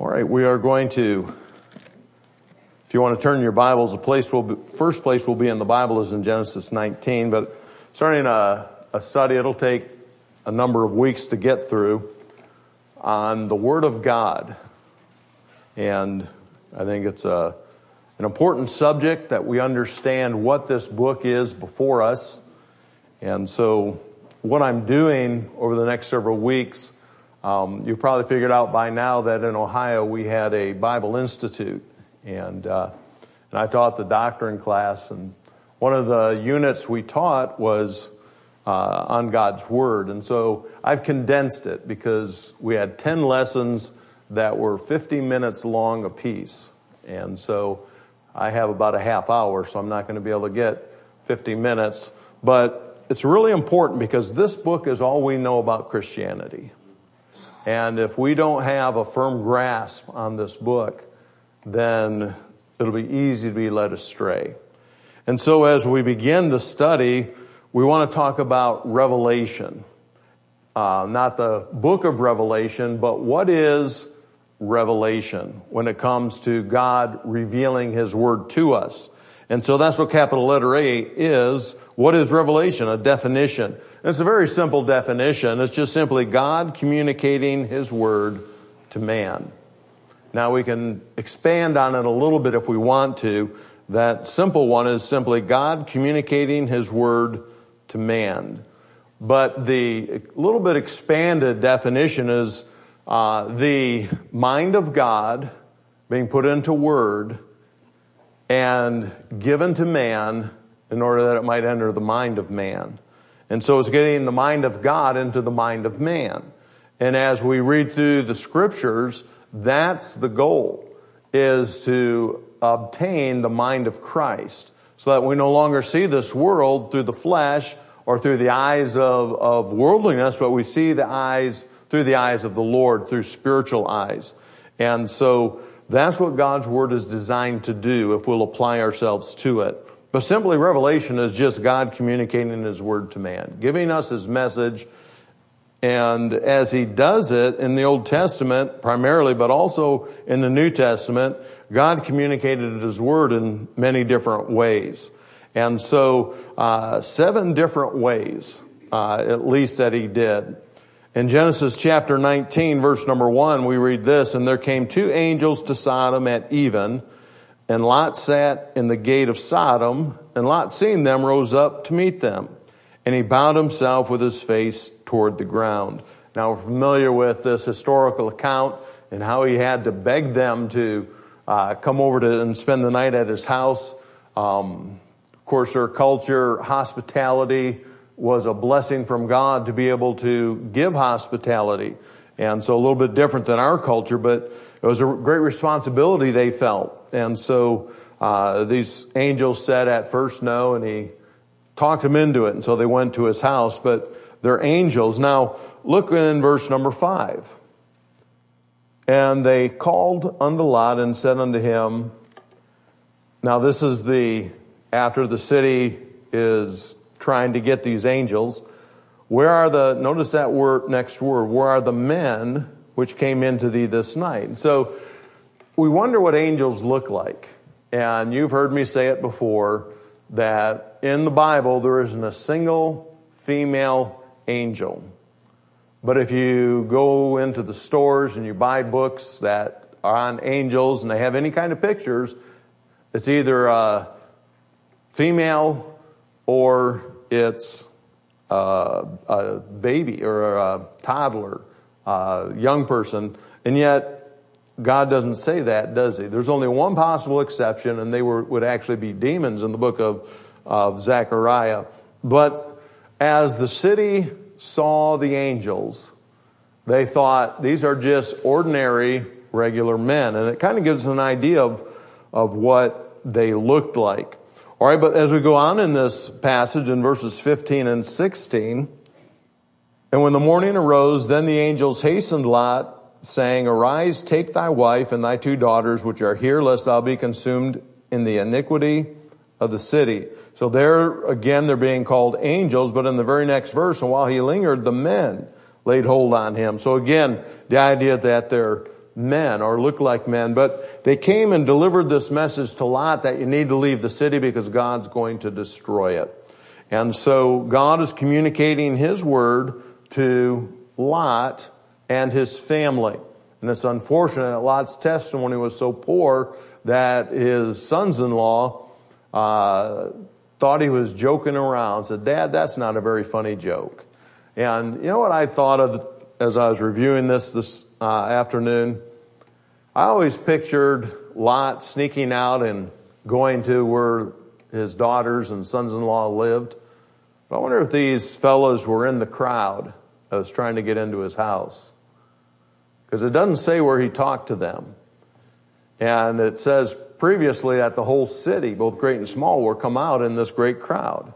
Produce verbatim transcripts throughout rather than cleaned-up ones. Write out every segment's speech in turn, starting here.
All right, we are going to, if you want to turn your Bibles, the place will be, first place will be in the Bible is in Genesis nineteen, but starting a, a study, it'll take a number of weeks to get through on the Word of God. And I think it's a, an important subject that we understand what this book is before us. And so what I'm doing over the next several weeks, Um, you've probably figured out by now that in Ohio we had a Bible Institute, and uh, and I taught the doctrine class, and one of the units we taught was uh, on God's Word, and so I've condensed it because we had ten lessons that were fifty minutes long apiece, and so I have about a half hour, so I'm not going to be able to get fifty minutes, but it's really important because this book is all we know about Christianity. And if we don't have a firm grasp on this book, then it'll be easy to be led astray. And so as we begin the study, we want to talk about Revelation. Uh, not the book of Revelation, but what is revelation when it comes to God revealing His Word to us. And so that's what capital letter A is. What is revelation? A definition. And it's a very simple definition. It's just simply God communicating His Word to man. Now we can expand on it a little bit if we want to. That simple one is simply God communicating His Word to man. But the little bit expanded definition is uh, the mind of God being put into word and given to man in order that it might enter the mind of man. And so it's getting the mind of God into the mind of man. And as we read through the scriptures, that's the goal, is to obtain the mind of Christ, so that we no longer see this world through the flesh or through the eyes of, of worldliness, but we see the eyes through the eyes of the Lord, through spiritual eyes. And so that's what God's Word is designed to do if we'll apply ourselves to it. But simply revelation is just God communicating His Word to man, giving us His message. And as He does it in the Old Testament primarily, but also in the New Testament, God communicated His Word in many different ways. And so uh seven different ways, uh at least that He did. In Genesis chapter nineteen, verse number one, we read this, "And there came two angels to Sodom at even, and Lot sat in the gate of Sodom, and Lot, seeing them, rose up to meet them. And he bowed himself with his face toward the ground." Now we're familiar with this historical account and how he had to beg them to uh come over to and spend the night at his house. Um, of course, their culture, hospitality was a blessing from God to be able to give hospitality. And so a little bit different than our culture, but it was a great responsibility they felt. And so uh these angels said at first no, and he talked them into it. And so they went to his house, but they're angels. Now look in verse number five. "And they called unto Lot and said unto him," now this is the, after the city is trying to get these angels, "Where are the," notice that word, next word, "where are the men which came into thee this night?" And so we wonder what angels look like. And you've heard me say it before, that in the Bible there isn't a single female angel. But if you go into the stores and you buy books that are on angels and they have any kind of pictures, it's either a female or it's a, a baby or a toddler, a young person. And yet God doesn't say that, does He? There's only one possible exception, and they were, would actually be demons in the book of, of Zechariah. But as the city saw the angels, they thought these are just ordinary, regular men. And it kind of gives us an idea of, of what they looked like. All right, but as we go on in this passage in verses fifteen and sixteen, "And when the morning arose, then the angels hastened Lot, saying, Arise, take thy wife and thy two daughters, which are here, lest thou be consumed in the iniquity of the city." So there, again, they're being called angels, but in the very next verse, "And while he lingered, the men laid hold on him." So again, the idea that they're men or look like men, but they came and delivered this message to Lot that you need to leave the city because God's going to destroy it. And so God is communicating his word to Lot and his family. And it's unfortunate that Lot's testimony was so poor that his sons-in-law uh, thought he was joking around. Said, Dad, that's not a very funny joke. And you know what I thought of as I was reviewing this this uh, afternoon? I always pictured Lot sneaking out and going to where his daughters and sons-in-law lived. But I wonder if these fellows were in the crowd that was trying to get into his house. Because it doesn't say where he talked to them. And it says previously that the whole city, both great and small, were come out in this great crowd.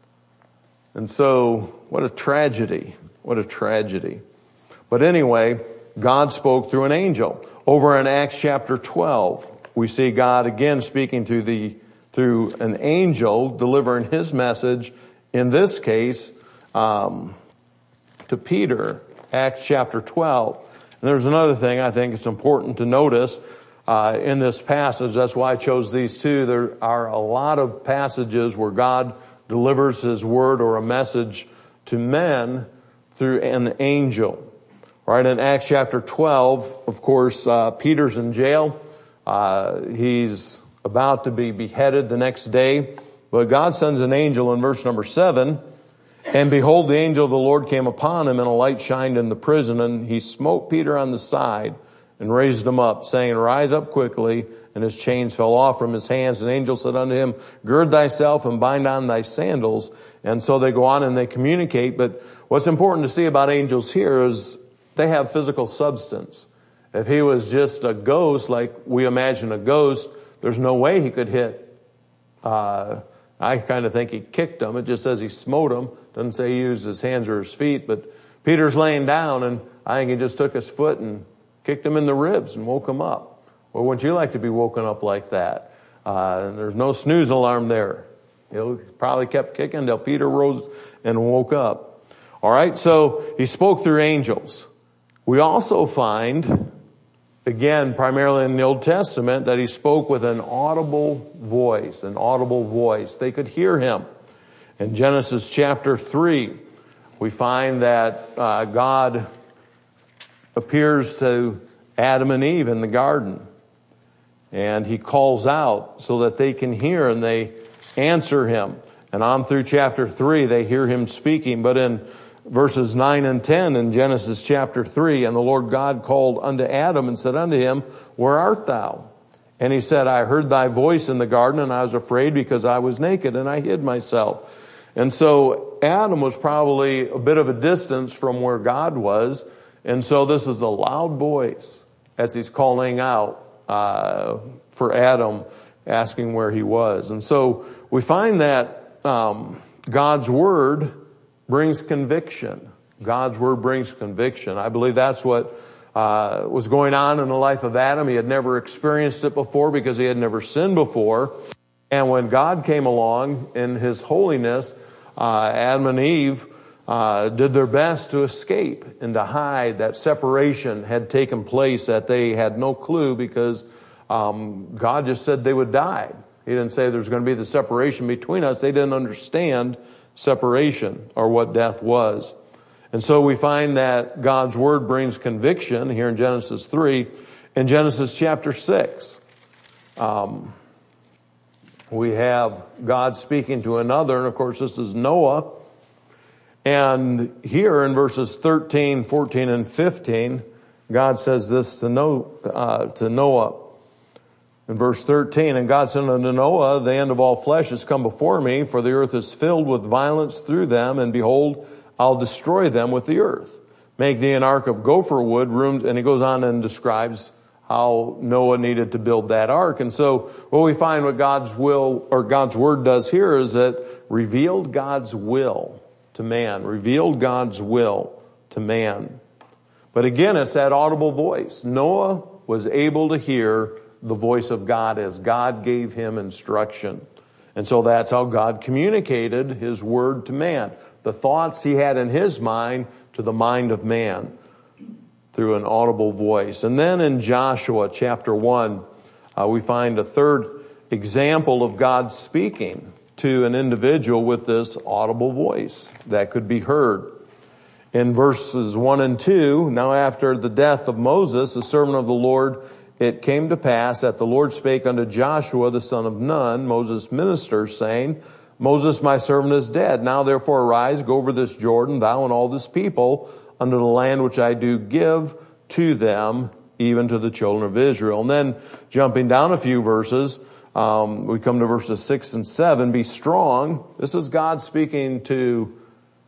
And so, what a tragedy. What a tragedy. But anyway, God spoke through an angel. Over in Acts chapter twelve, we see God again speaking through the through an angel, delivering his message, in this case, um, to Peter. Acts chapter twelve. And there's another thing I think it's important to notice uh, in this passage. That's why I chose these two. There are a lot of passages where God delivers his word or a message to men through an angel. Right, in Acts chapter twelve, of course, uh, Peter's in jail. Uh, he's about to be beheaded the next day. But God sends an angel in verse number seven. And behold, the angel of the Lord came upon him, and a light shined in the prison. And he smote Peter on the side and raised him up, saying, Rise up quickly. And his chains fell off from his hands. And the angel said unto him, Gird thyself and bind on thy sandals. And so they go on and they communicate. But what's important to see about angels here is they have physical substance. If he was just a ghost, like we imagine a ghost, there's no way he could hit. Uh, I kind of think he kicked him. It just says he smote him. Doesn't say he used his hands or his feet. But Peter's laying down, and I think he just took his foot and kicked him in the ribs and woke him up. Well, wouldn't you like to be woken up like that? Uh, and there's no snooze alarm there. He probably kept kicking until Peter rose and woke up. All right, so he spoke through angels. We also find, again, primarily in the Old Testament, that he spoke with an audible voice, an audible voice. They could hear him. In Genesis chapter three, we find that uh, God appears to Adam and Eve in the garden. And he calls out so that they can hear, and they answer him. And on through chapter three, they hear him speaking. But in verses nine and ten in Genesis chapter three, and the Lord God called unto Adam and said unto him, Where art thou? And he said, I heard thy voice in the garden, and I was afraid because I was naked, and I hid myself. And so Adam was probably a bit of a distance from where God was. And so this is a loud voice as he's calling out uh, for Adam, asking where he was. And so we find that um, God's word brings conviction. God's word brings conviction. I believe that's what uh, was going on in the life of Adam. He had never experienced it before because he had never sinned before. And when God came along in his holiness, uh, Adam and Eve uh, did their best to escape and to hide. That separation had taken place that they had no clue because um, God just said they would die. He didn't say there's going to be the separation between us. They didn't understand separation or what death was. And so we find that God's word brings conviction here in Genesis three. In Genesis chapter six, um, we have God speaking to another, and of course this is Noah. And here in verses thirteen, fourteen, and fifteen, God says this to Noah, uh, to Noah. In verse thirteen, and God said unto Noah, the end of all flesh is come before me, for the earth is filled with violence through them, and behold, I'll destroy them with the earth. Make thee an ark of gopher wood, rooms, and he goes on and describes how Noah needed to build that ark. And so what we find what God's will, or God's word does here is that revealed God's will to man, revealed God's will to man. But again, it's that audible voice. Noah was able to hear the voice of God as God gave him instruction. And so that's how God communicated his word to man. The thoughts he had in his mind to the mind of man. through an audible voice. And then in Joshua chapter one, uh, we find a third example of God speaking to an individual with this audible voice that could be heard. In verses one and two, now after the death of Moses, the servant of the Lord, it came to pass that the Lord spake unto Joshua, the son of Nun, Moses' minister, saying, Moses, my servant, is dead. Now therefore arise, go over this Jordan, thou and all this people, unto the land which I do give to them, even to the children of Israel. And then jumping down a few verses, um, we come to verses six and seven. Be strong. This is God speaking to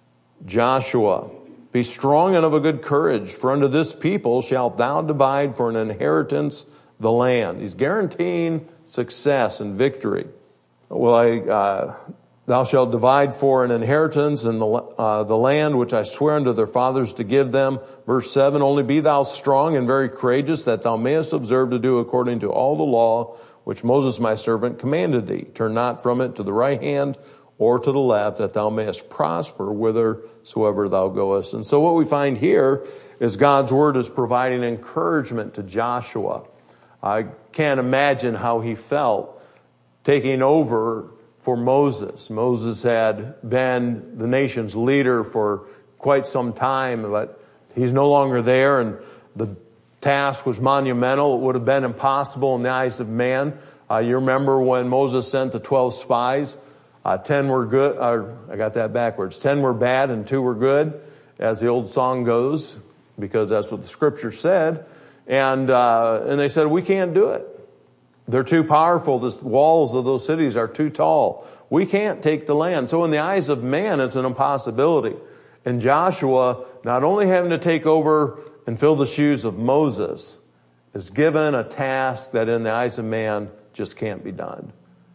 Joshua. Be strong and of a good courage, for unto this people shalt thou divide for an inheritance the land. He's guaranteeing success and victory. Well, I, uh, thou shalt divide for an inheritance in the, uh, the land which I swear unto their fathers to give them. Verse seven, only be thou strong and very courageous, that thou mayest observe to do according to all the law which Moses my servant commanded thee. Turn not from it to the right hand or to the left, that thou mayest prosper whithersoever thou goest. And so what we find here is God's word is providing encouragement to Joshua. I can't imagine how he felt taking over for Moses. Moses had been the nation's leader for quite some time, but he's no longer there, and the task was monumental. It would have been impossible in the eyes of man. Uh, you remember when Moses sent the twelve spies? Uh, ten were good, or I got that backwards. Ten were bad and two were good, as the old song goes, because that's what the scripture said. And, uh, and they said, we can't do it. They're too powerful. The walls of those cities are too tall. We can't take the land. So in the eyes of man, it's an impossibility. And Joshua, not only having to take over and fill the shoes of Moses, is given a task that in the eyes of man just can't be done.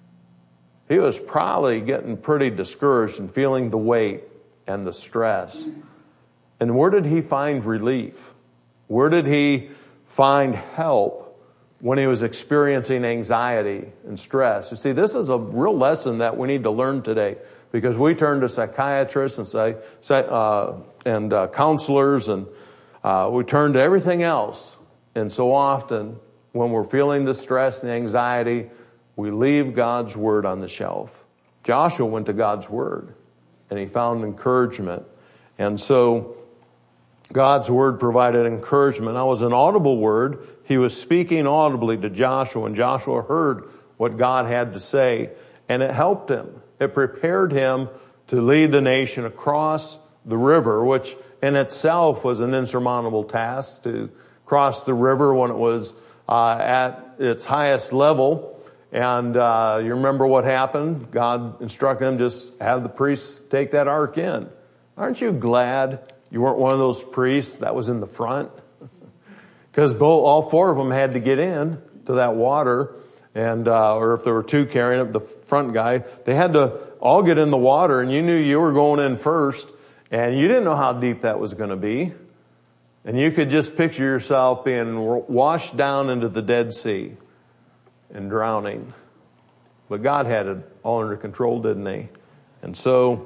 He was probably getting pretty discouraged and feeling the weight and the stress. And where did he find relief? Where did he find help when he was experiencing anxiety and stress? You see, this is a real lesson that we need to learn today, because we turn to psychiatrists and say, uh, and uh, counselors, and uh, we turn to everything else. And so often, when we're feeling the stress and the anxiety, we leave God's word on the shelf. Joshua went to God's word, and he found encouragement. And so God's word provided encouragement. Now, it was an audible word. He was speaking audibly to Joshua, and Joshua heard what God had to say, and it helped him. It prepared him to lead the nation across the river, which in itself was an insurmountable task, to cross the river when it was uh, at its highest level. And uh, you remember what happened? God instructed them, just have the priests take that ark in. Aren't you glad you weren't one of those priests that was in the front? Because all four of them had to get in to that water. And uh, or if there were two carrying it, the front guy, they had to all get in the water, and you knew you were going in first, and you didn't know how deep that was going to be. And you could just picture yourself being washed down into the Dead Sea and drowning. But God had it all under control, didn't he? And so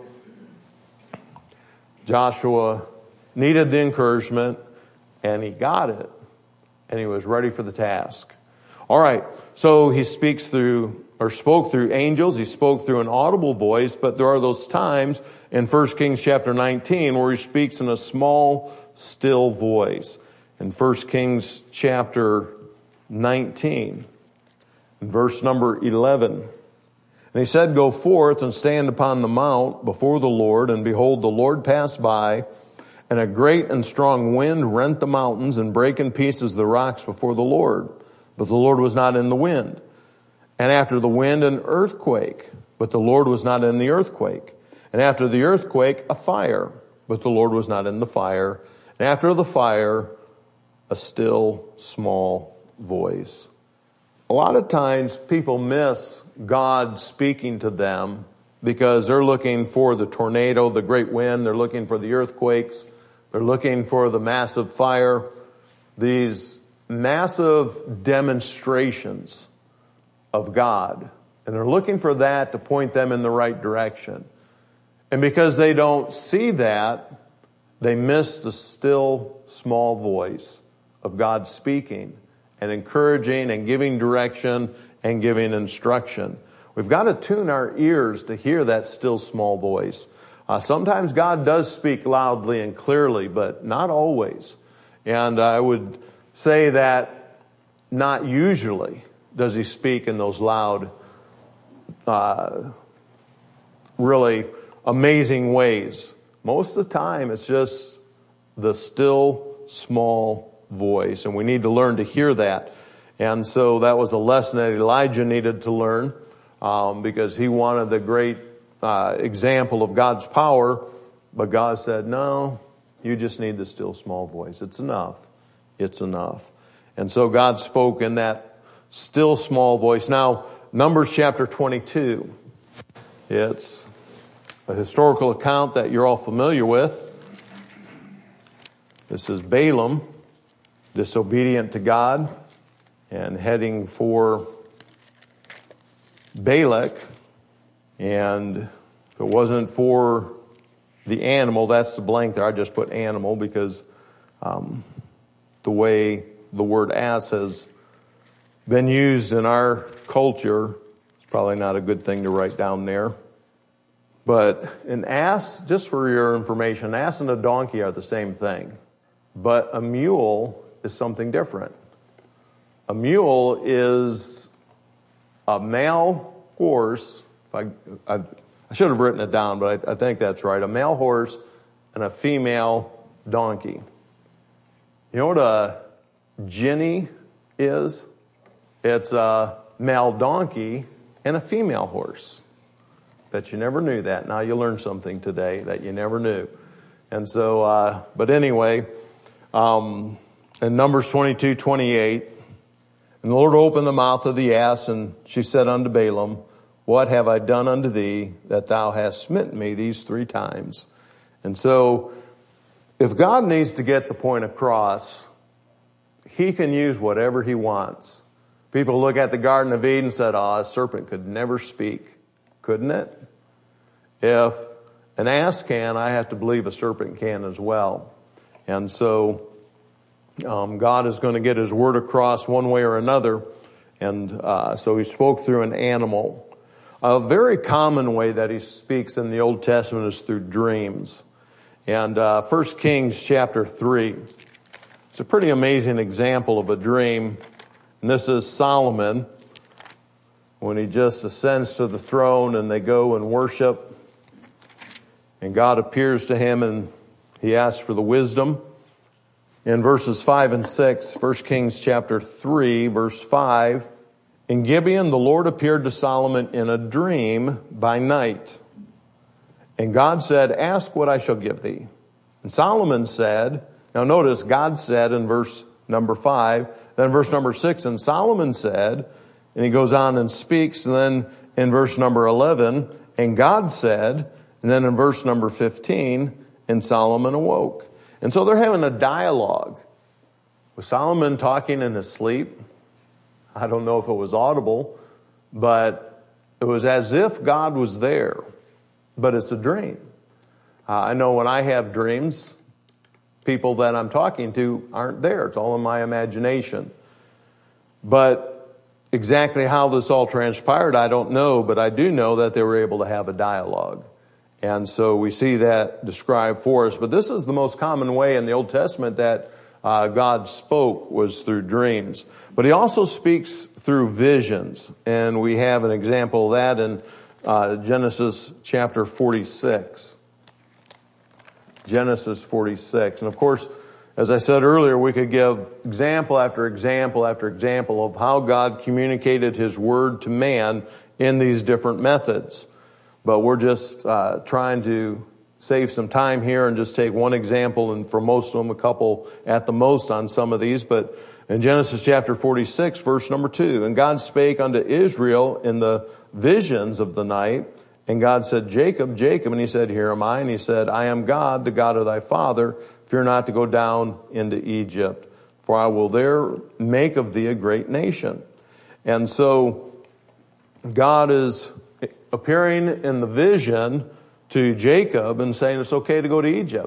Joshua needed the encouragement, and he got it, and he was ready for the task. All right, so he speaks through, or spoke through angels. He spoke through an audible voice, but there are those times in First Kings chapter nineteen where he speaks in a small, still voice. In First Kings chapter nineteen, in verse number eleven. And he said, go forth and stand upon the mount before the Lord, and behold, the Lord passed by, and a great and strong wind rent the mountains and brake in pieces the rocks before the Lord. But the Lord was not in the wind. And after the wind, an earthquake, but the Lord was not in the earthquake. And after the earthquake, a fire, but the Lord was not in the fire. And after the fire, a still small voice. A lot of times people miss God speaking to them because they're looking for the tornado, the great wind. They're looking for the earthquakes. They're looking for the massive fire. These massive demonstrations of God. And they're looking for that to point them in the right direction. And because they don't see that, They miss the still, small voice of God speaking and encouraging and giving direction and giving instruction. We've got to tune our ears to hear that still, small voice. Uh, sometimes God does speak loudly and clearly, but not always. And I would say that not usually does he speak in those loud, uh, really amazing ways. Most of the time, it's just the still, small voice, and we need to learn to hear that. And so that was a lesson that Elijah needed to learn, um, because he wanted the great uh, example of God's power, but God said, no, you just need the still, small voice. It's enough. It's enough. And so God spoke in that still, small voice. Now, Numbers chapter twenty-two, it's a historical account that you're all familiar with. This is Balaam, disobedient to God and heading for Balak. And if it wasn't for the animal, that's the blank there. I just put animal because um, the way the word ass has been used in our culture, it's probably not a good thing to write down there. But an ass, just for your information, an ass and a donkey are the same thing. But a mule is something different. A mule is a male horse. If I, I, I should have written it down, but I, I think that's right. A male horse and a female donkey. You know what a jinny is? It's a male donkey and a female horse. Bet you never knew that. Now you learned something today that you never knew. And so, uh, but anyway, um, in Numbers twenty-two twenty-eight, and the Lord opened the mouth of the ass, and she said unto Balaam, what have I done unto thee that thou hast smitten me these three times? And so, if God needs to get the point across, he can use whatever he wants. People look at the Garden of Eden and said, oh, a serpent could never speak. Couldn't it? If an ass can, I have to believe a serpent can as well. And so um, God is going to get his word across one way or another. And uh, so he spoke through an animal. A very common way that he speaks in the Old Testament is through dreams. And uh, First Kings chapter three. It's a pretty amazing example of a dream. And this is Solomon, when he just ascends to the throne and they go and worship. And God appears to him and he asks for the wisdom. In verses five and six, First Kings chapter three, verse five, in Gibeon the Lord appeared to Solomon in a dream by night. And God said, ask what I shall give thee. And Solomon said, now notice God said in verse number five, then verse number six, and Solomon said, and he goes on and speaks, and then in verse number eleven, and God said, and then in verse number fifteen, and Solomon awoke. And so they're having a dialogue. Was Solomon talking in his sleep? I don't know if it was audible, but it was as if God was there. But it's a dream. Uh, I know when I have dreams, people that I'm talking to aren't there. It's all in my imagination. But exactly how this all transpired, I don't know, but I do know that they were able to have a dialogue. And so we see that described for us. But this is the most common way in the Old Testament that uh, God spoke, was through dreams. But he also speaks through visions. And we have an example of that in uh, Genesis chapter forty-six. Genesis forty-six. And of course, as I said earlier, we could give example after example after example of how God communicated his word to man in these different methods. But we're just uh, trying to save some time here and just take one example, and for most of them, a couple at the most on some of these. But in Genesis chapter forty-six, verse number two, and God spake unto Israel in the visions of the night, and God said, Jacob, Jacob, and he said, here am I. And he said, I am God, the God of thy father. Fear not to go down into Egypt, for I will there make of thee a great nation. And so God is appearing in the vision to Jacob and saying it's okay to go to Egypt.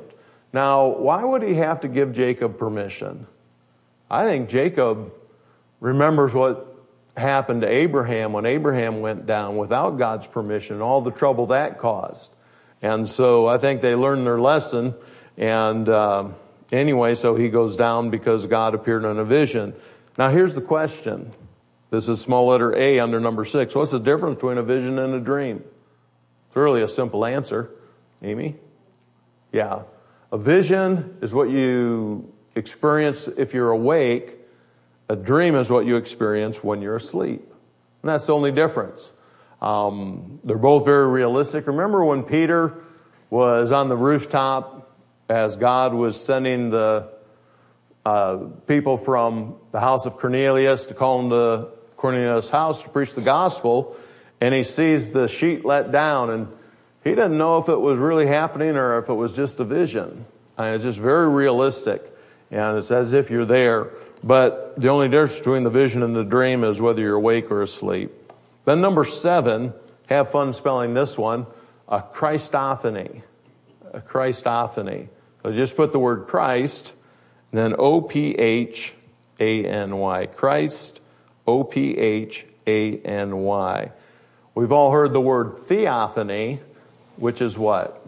Now, why would he have to give Jacob permission? I think Jacob remembers what happened to Abraham when Abraham went down without God's permission, all the trouble that caused. And so I think they learned their lesson. And uh, anyway, so he goes down because God appeared in a vision. Now here's the question. This is small letter A under number six. What's the difference between a vision and a dream? It's really a simple answer. Amy? Yeah. A vision is what you experience if you're awake. A dream is what you experience when you're asleep. And that's the only difference. Um, they're both very realistic. Remember when Peter was on the rooftop as God was sending the uh, people from the house of Cornelius to call him to Cornelius' house to preach the gospel, and he sees the sheet let down, and he didn't know if it was really happening or if it was just a vision. I mean, it's just very realistic, and it's as if you're there. But the only difference between the vision and the dream is whether you're awake or asleep. Then number seven, have fun spelling this one, a Christophany. A Christophany. So just put the word Christ, and then O P H A N Y. Christ, O P H A N Y. We've all heard the word theophany, which is what?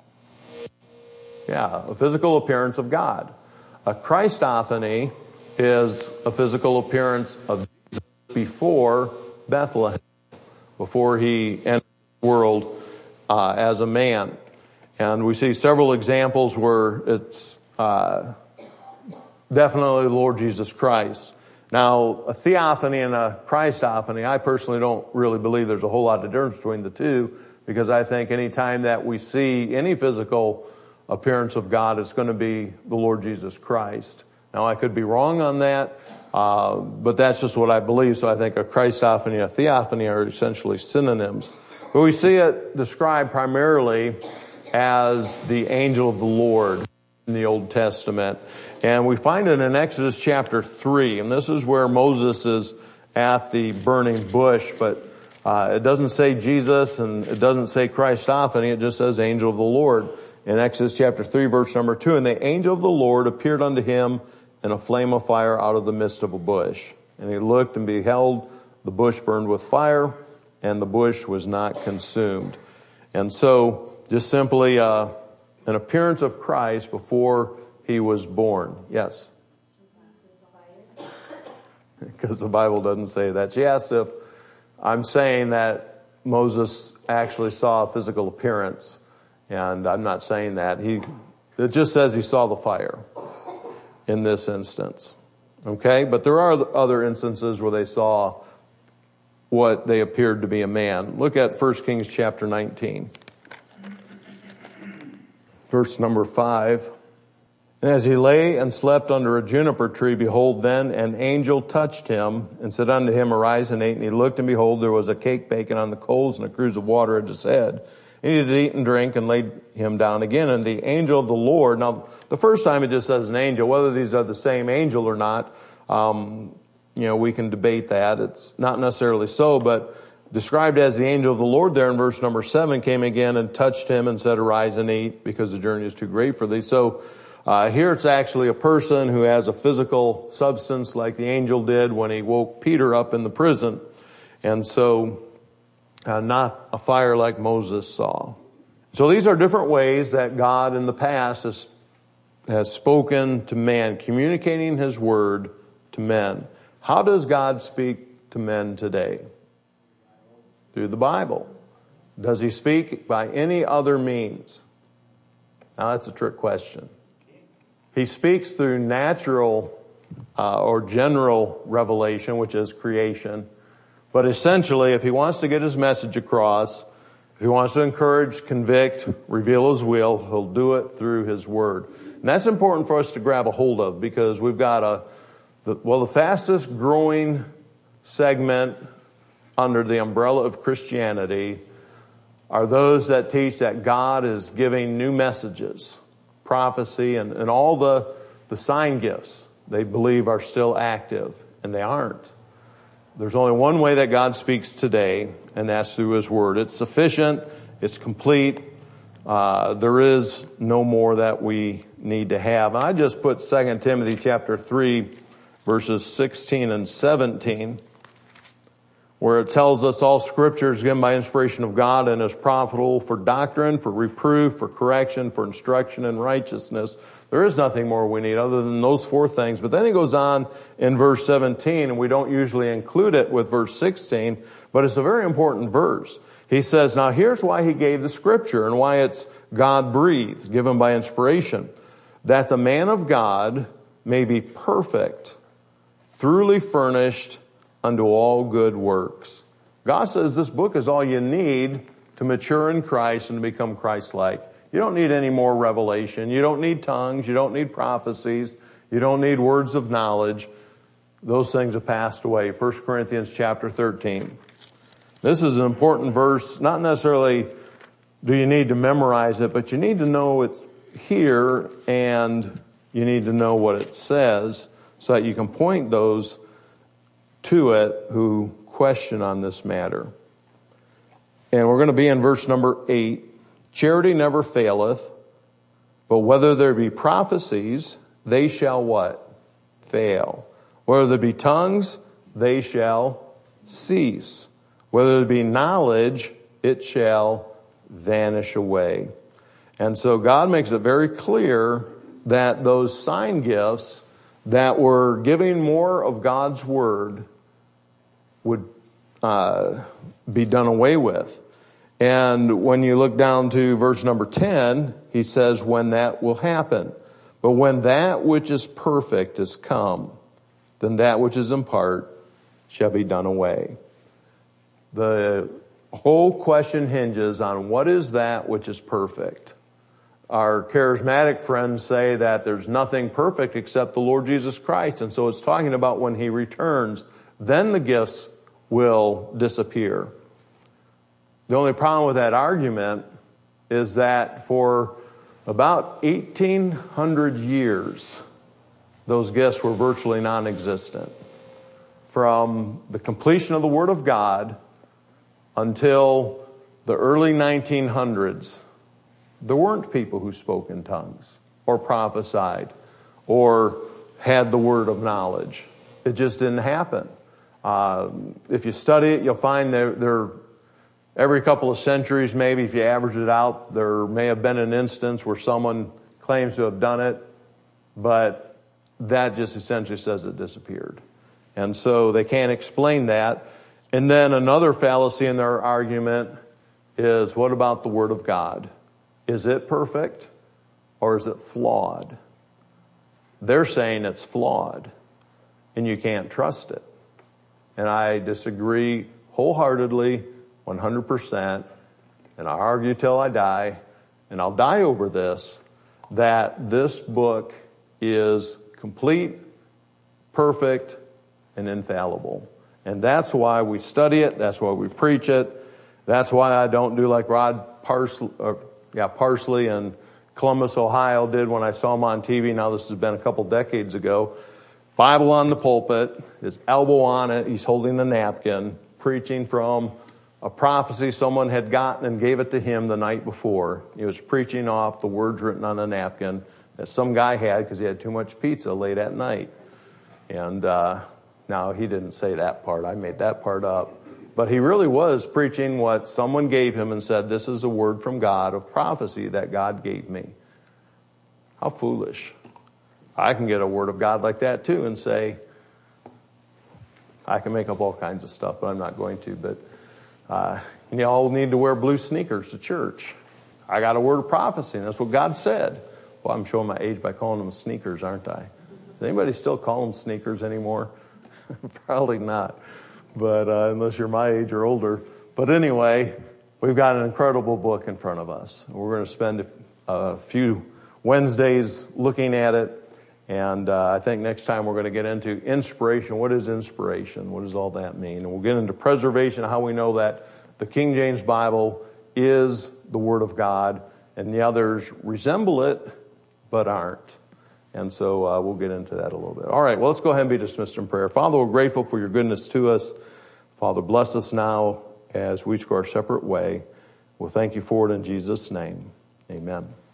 Yeah, a physical appearance of God. A Christophany is a physical appearance of Jesus before Bethlehem, before he entered the world uh, as a man. And we see several examples where it's uh, definitely the Lord Jesus Christ. Now, a theophany and a Christophany, I personally don't really believe there's a whole lot of difference between the two, because I think any time that we see any physical appearance of God, it's going to be the Lord Jesus Christ. Now, I could be wrong on that, uh, but that's just what I believe. So I think a Christophany and a theophany are essentially synonyms. But we see it described primarily as the angel of the Lord in the Old Testament. And we find it in Exodus chapter three. And this is where Moses is at the burning bush. But uh, it doesn't say Jesus and it doesn't say Christophany. It just says angel of the Lord. In Exodus chapter three, verse number two, and the angel of the Lord appeared unto him in a flame of fire out of the midst of a bush. And he looked and beheld the bush burned with fire, and the bush was not consumed. And so, just simply uh, an appearance of Christ before he was born. Yes? Because the Bible doesn't say that. She asked if I'm saying that Moses actually saw a physical appearance. And I'm not saying that. He, it just says he saw the fire in this instance. Okay? But there are other instances where they saw what they appeared to be a man. Look at First Kings chapter nineteen. Verse number five. And as he lay and slept under a juniper tree, behold, then an angel touched him and said unto him, Arise and eat. And he looked, and behold, there was a cake baking on the coals and a cruse of water at his head. And he did eat and drink and laid him down again. And the angel of the Lord, now the first time it just says an angel, whether these are the same angel or not, um, you know, we can debate that. It's not necessarily so, but described as the angel of the Lord there in verse number seven came again and touched him and said, Arise and eat, because the journey is too great for thee. So uh, here it's actually a person who has a physical substance like the angel did when he woke Peter up in the prison. And so Uh, not a fire like Moses saw. So these are different ways that God in the past has, has spoken to man, communicating his word to men. How does God speak to men today? Through the Bible. Does he speak by any other means? Now that's a trick question. He speaks through natural uh, or general revelation, which is creation. But essentially, if he wants to get his message across, if he wants to encourage, convict, reveal his will, he'll do it through his word. And that's important for us to grab a hold of, because we've got a, the, well, the fastest growing segment under the umbrella of Christianity are those that teach that God is giving new messages, prophecy, and, and all the, the sign gifts they believe are still active, and they aren't. There's only one way that God speaks today, and that's through his word. It's sufficient. It's complete. Uh, there is no more that we need to have. And I just put Second Timothy chapter three, verses sixteen and seventeen, where it tells us all Scripture is given by inspiration of God and is profitable for doctrine, for reproof, for correction, for instruction in righteousness. There is nothing more we need other than those four things. But then he goes on in verse seventeen, and we don't usually include it with verse sixteen, but it's a very important verse. He says, now here's why he gave the Scripture and why it's God-breathed, given by inspiration, that the man of God may be perfect, thoroughly furnished unto all good works. God says this book is all you need to mature in Christ and to become Christ-like. You don't need any more revelation. You don't need tongues. You don't need prophecies. You don't need words of knowledge. Those things have passed away. First Corinthians chapter thirteen. This is an important verse. Not necessarily do you need to memorize it, but you need to know it's here and you need to know what it says so that you can point those to it who question on this matter. And we're going to be in verse number eight. Charity never faileth, but whether there be prophecies, they shall what? Fail. Whether there be tongues, they shall cease. Whether there be knowledge, it shall vanish away. And so God makes it very clear that those sign gifts that were giving more of God's word would uh, be done away with. And when you look down to verse number ten, he says, when that will happen. But when that which is perfect is come, then that which is in part shall be done away. The whole question hinges on what is that which is perfect. Our charismatic friends say that there's nothing perfect except the Lord Jesus Christ. And so it's talking about when he returns, then the gifts will disappear. The only problem with that argument is that for about eighteen hundred years, those gifts were virtually non-existent. From the completion of the Word of God until the early nineteen hundreds, there weren't people who spoke in tongues or prophesied or had the word of knowledge. It just didn't happen. Uh, if you study it, you'll find there, there, every couple of centuries, maybe if you average it out, there may have been an instance where someone claims to have done it, but that just essentially says it disappeared. And so they can't explain that. And then another fallacy in their argument is, what about the Word of God? Is it perfect or is it flawed? They're saying it's flawed and you can't trust it. And I disagree wholeheartedly, one hundred percent, and I argue till I die, and I'll die over this, that this book is complete, perfect, and infallible. And that's why we study it. That's why we preach it. That's why I don't do like Rod Parsley, or, yeah, Parsley in Columbus, Ohio did when I saw him on T V. Now this has been a couple decades ago. Bible on the pulpit, his elbow on it. He's holding a napkin, preaching from a prophecy someone had gotten and gave it to him the night before. He was preaching off the words written on a napkin that some guy had because he had too much pizza late at night. And, uh, Now, he didn't say that part. I made that part up. But he really was preaching what someone gave him and said, this is a word from God of prophecy that God gave me. How foolish. I can get a word of God like that too and say, I can make up all kinds of stuff, but I'm not going to. But uh, you all need to wear blue sneakers to church. I got a word of prophecy, and that's what God said. Well, I'm showing my age by calling them sneakers, aren't I? Does anybody still call them sneakers anymore? Probably not, but uh, unless you're my age or older. But anyway, we've got an incredible book in front of us. We're going to spend a, a few Wednesdays looking at it, and uh, I think next time we're going to get into inspiration. What is inspiration? What does all that mean? And we'll get into preservation, how we know that the King James Bible is the Word of God, and the others resemble it, but aren't. And so uh, we'll get into that a little bit. All right, well, let's go ahead and be dismissed in prayer. Father, we're grateful for your goodness to us. Father, bless us now as we each go our separate way. We'll thank you for it in Jesus' name. Amen.